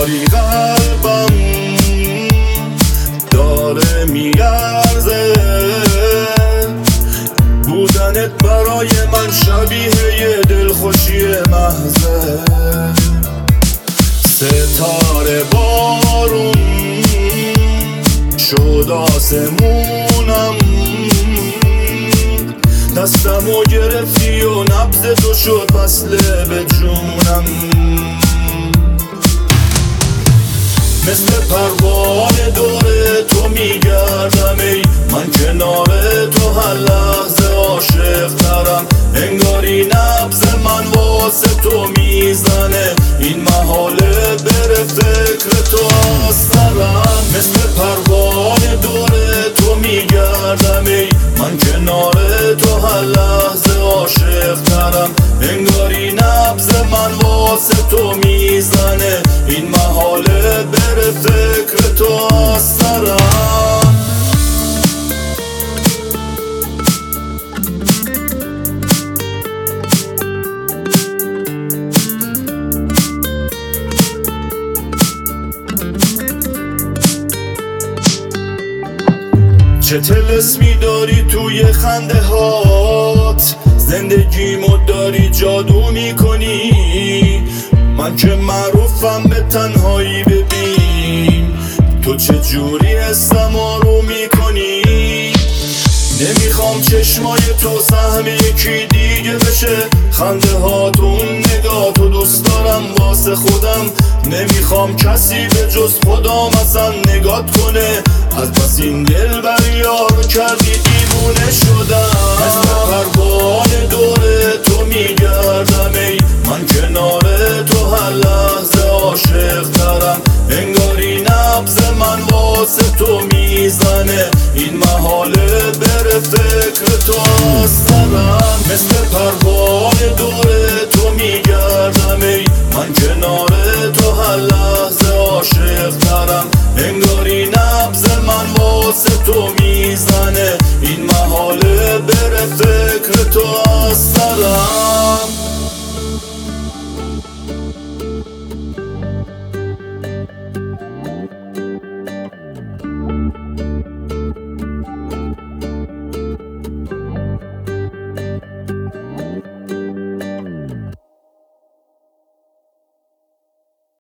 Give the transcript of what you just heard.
انگاری قلبم داره میارزه بودنت برای من شبیه یه دلخوشی محضه ستاره بارون شد آسمونم دستمو گرفتی و نبض تو شد وصله به جونم مثل پروانه دور تو میگردم ای من کنار تو هر لحظه عاشق ترم انگاری نبض من واسه تو میزنه این محاله بره فکر تو از سرم مثل پروانه دور تو میگردم ای من کنار تو هر لحظه عاشق ترم انگاری نبض من واسه تو میزنه این محاله بره فکر تو از سرم چه طلسمی داری توی خنده هات زندگیمو داری جادو میکنی من که معروفم به تنهایی ببین تو چه جوری حسمو رو میکنی نمیخوام چشمای تو سهم یکی دیگه بشه خنده هاتون نگاه تو دوست دارم واسه خودم نمیخوام کسی به جز خودم اصلا نگات کنه از بس این دل بر یارو کردی دیوونه شدم مثل پروانه دور تو میگردم ای من کنار تو هر لحظه عاشق ترم انگاری نبض من واسه تو میزنه این محاله بره فکر تو از سرم مثل پروانه دور تو میگردم ای من کنار تو هر لحظه عاشق ترم انگاری نبض من واسه تو میزنه این محاله بره فکر تو از سرم